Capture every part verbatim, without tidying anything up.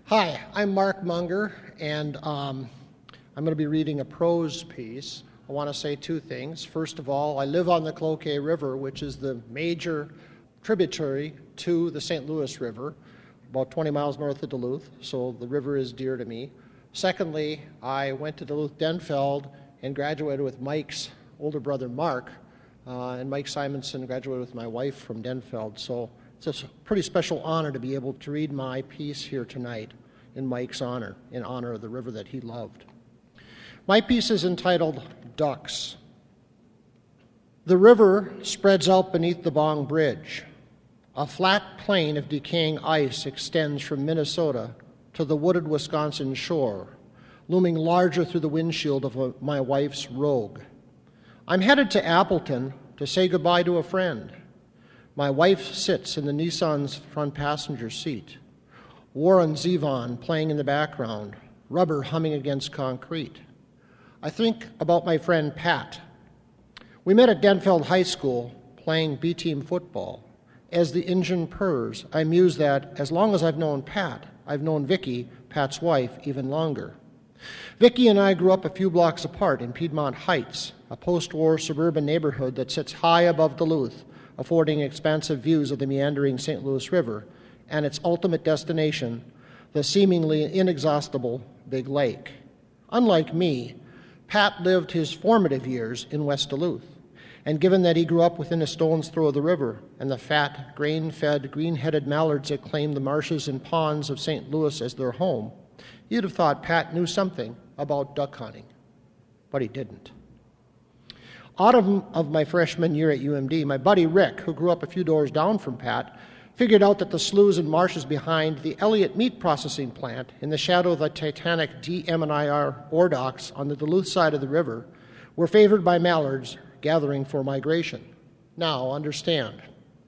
Hi, I'm Mark Munger, and um, I'm going to be reading a prose piece. I want to say two things. First of all, I live on the Cloquet River, which is the major tributary to the Saint Louis River, about twenty miles north of Duluth, so the river is dear to me. Secondly, I went to Duluth-Denfeld and graduated with Mike's older brother, Mark, uh, and Mike Simonson graduated with my wife from Denfeld, so it's a pretty special honor to be able to read my piece here tonight in Mike's honor, in honor of the river that he loved. My piece is entitled Ducks. The river spreads out beneath the Bong Bridge. A flat plain of decaying ice extends from Minnesota to the wooded Wisconsin shore, looming larger through the windshield of a, my wife's Rogue. I'm headed to Appleton to say goodbye to a friend. My wife sits in the Nissan's front passenger seat. Warren Zevon playing in the background, rubber humming against concrete. I think about my friend Pat. We met at Denfeld High School playing B-team football. As the engine purrs, I muse that as long as I've known Pat, I've known Vicki, Pat's wife, even longer. Vicki and I grew up a few blocks apart in Piedmont Heights, a post-war suburban neighborhood that sits high above Duluth, affording expansive views of the meandering Saint Louis River and its ultimate destination, the seemingly inexhaustible Big Lake. Unlike me, Pat lived his formative years in West Duluth, and given that he grew up within a stone's throw of the river and the fat, grain-fed, green-headed mallards that claim the marshes and ponds of Saint Louis as their home, you'd have thought Pat knew something about duck hunting, but he didn't. Autumn of my freshman year at U M D, my buddy Rick, who grew up a few doors down from Pat, figured out that the sloughs and marshes behind the Elliott meat processing plant in the shadow of the titanic D M and I R ore docks on the Duluth side of the river were favored by mallards gathering for migration. Now, understand,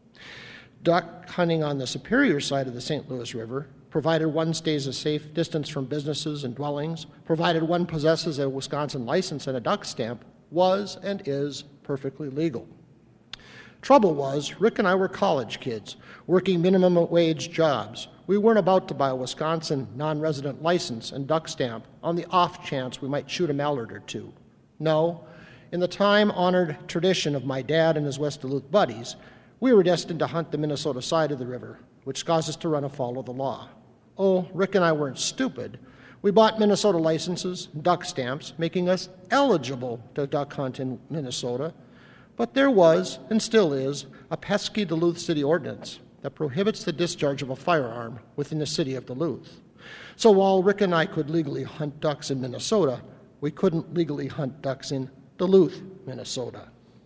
duck hunting on the Superior side of the Saint Louis River, provided one stays a safe distance from businesses and dwellings, provided one possesses a Wisconsin license and a duck stamp, was and is perfectly legal. Trouble was, Rick and I were college kids, working minimum wage jobs. We weren't about to buy a Wisconsin non-resident license and duck stamp on the off chance we might shoot a mallard or two. No, in the time-honored tradition of my dad and his West Duluth buddies, we were destined to hunt the Minnesota side of the river, which caused us to run afoul of the law. Oh, Rick and I weren't stupid. We bought Minnesota licenses, duck stamps, making us eligible to duck hunt in Minnesota. But there was, and still is, a pesky Duluth City ordinance that prohibits the discharge of a firearm within the city of Duluth. So while Rick and I could legally hunt ducks in Minnesota, we couldn't legally hunt ducks in Duluth, Minnesota.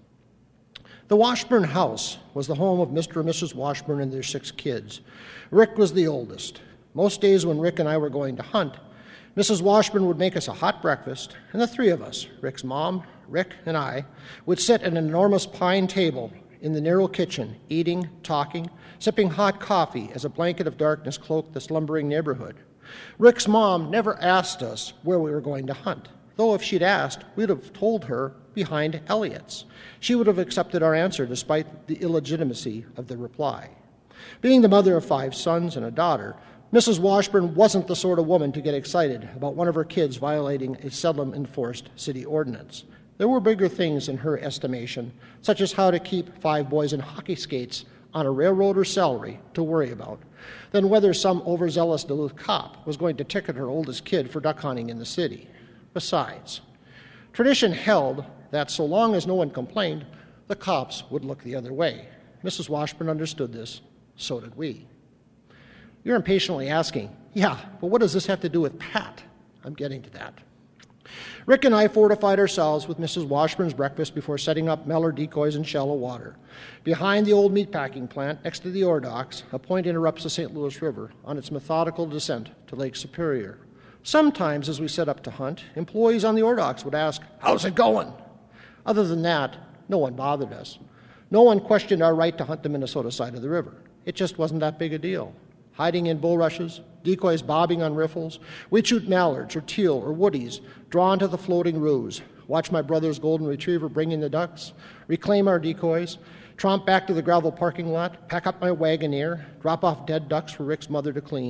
The Washburn house was the home of Mister and Missus Washburn and their six kids. Rick was the oldest. Most days when Rick and I were going to hunt, Missus Washburn would make us a hot breakfast, and the three of us, Rick's mom, Rick, and I, would sit at an enormous pine table in the narrow kitchen, eating, talking, sipping hot coffee as a blanket of darkness cloaked the slumbering neighborhood. Rick's mom never asked us where we were going to hunt, though if she'd asked, we'd have told her behind Elliott's. She would have accepted our answer despite the illegitimacy of the reply. Being the mother of five sons and a daughter, Missus Washburn wasn't the sort of woman to get excited about one of her kids violating a seldom-enforced city ordinance. There were bigger things in her estimation, such as how to keep five boys in hockey skates on a railroader's salary to worry about, than whether some overzealous Duluth cop was going to ticket her oldest kid for duck hunting in the city. Besides, tradition held that so long as no one complained, the cops would look the other way. Missus Washburn understood this, so did we. You're impatiently asking, yeah, but what does this have to do with Pat? I'm getting to that. Rick and I fortified ourselves with Missus Washburn's breakfast before setting up mallard decoys in shallow water. Behind the old meatpacking plant, next to the ore docks, a point interrupts the Saint Louis River on its methodical descent to Lake Superior. Sometimes, as we set up to hunt, employees on the ore docks would ask, "How's it going?" Other than that, no one bothered us. No one questioned our right to hunt the Minnesota side of the river. It just wasn't that big a deal. Hiding in bulrushes, decoys bobbing on riffles, we'd shoot mallards or teal or woodies drawn to the floating ruse, watch my brother's golden retriever bring in the ducks, reclaim our decoys, tromp back to the gravel parking lot, pack up my wagoneer, drop off dead ducks for Rick's mother to clean,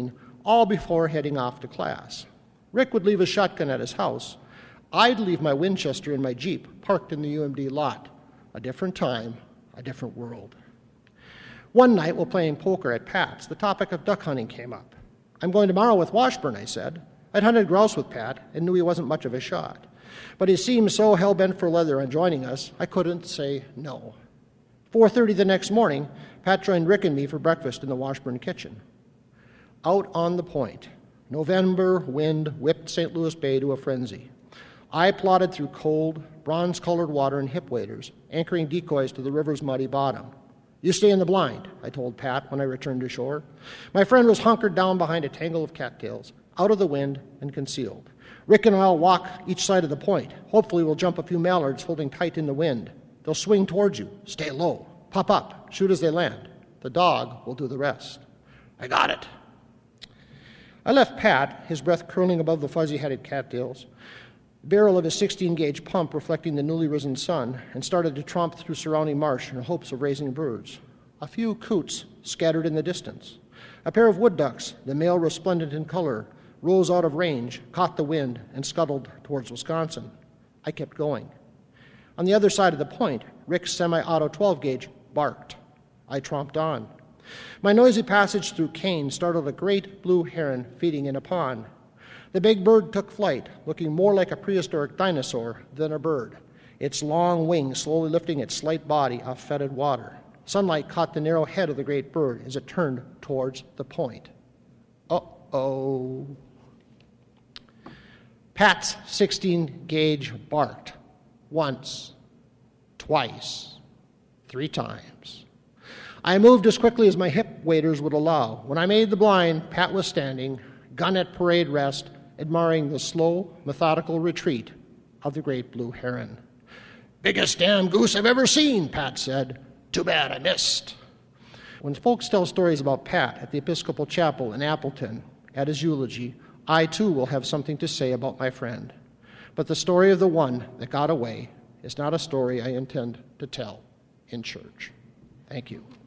all before heading off to class. Rick would leave his shotgun at his house. I'd leave my Winchester in my Jeep, parked in the U M D lot. A different time, a different world. One night, while playing poker at Pat's, the topic of duck hunting came up. I'm going tomorrow with Washburn, I said. I'd hunted grouse with Pat and knew he wasn't much of a shot. But he seemed so hell-bent for leather on joining us, I couldn't say no. four thirty the next morning, Pat joined Rick and me for breakfast in the Washburn kitchen. Out on the point, November wind whipped Saint Louis Bay to a frenzy. I plodded through cold, bronze-colored water in hip waders, anchoring decoys to the river's muddy bottom. You stay in the blind, I told Pat when I returned to shore. My friend was hunkered down behind a tangle of cattails, out of the wind and concealed. Rick and I'll walk each side of the point. Hopefully we'll jump a few mallards holding tight in the wind. They'll swing towards you. Stay low. Pop up. Shoot as they land. The dog will do the rest. I got it. I left Pat, his breath curling above the fuzzy-headed cattails, the barrel of his sixteen-gauge pump reflecting the newly risen sun, and started to tromp through surrounding marsh in hopes of raising birds. A few coots scattered in the distance. A pair of wood ducks, the male resplendent in color, rose out of range, caught the wind, and scuttled towards Wisconsin. I kept going. On the other side of the point, Rick's semi-auto twelve-gauge barked. I tromped on. My noisy passage through cane startled a great blue heron feeding in a pond. The big bird took flight, looking more like a prehistoric dinosaur than a bird, its long wings slowly lifting its slight body off fetid water. Sunlight caught the narrow head of the great bird as it turned towards the point. Uh-oh. Pat's sixteen-gauge barked. Once, twice, three times. I moved as quickly as my hip waders would allow. When I made the blind, Pat was standing, gun at parade rest, admiring the slow, methodical retreat of the great blue heron. Biggest damn goose I've ever seen, Pat said. Too bad I missed. When folks tell stories about Pat at the Episcopal Chapel in Appleton at his eulogy, I too will have something to say about my friend. But the story of the one that got away is not a story I intend to tell in church. Thank you.